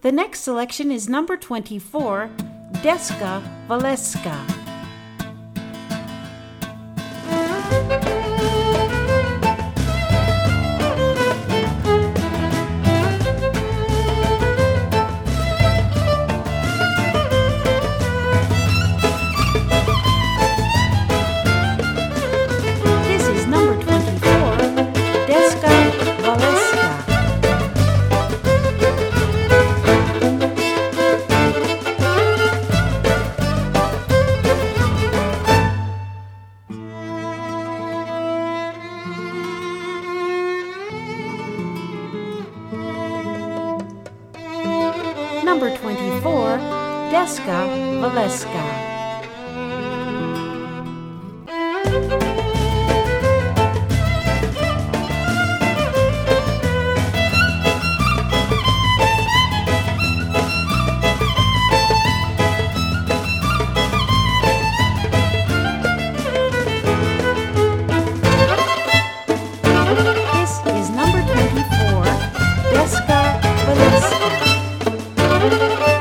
The next selection is number 24, Deska Valeska. This is number 24, Deska Valeska. Number 24, Deska Valeska. This is number 24, Deska Valeska.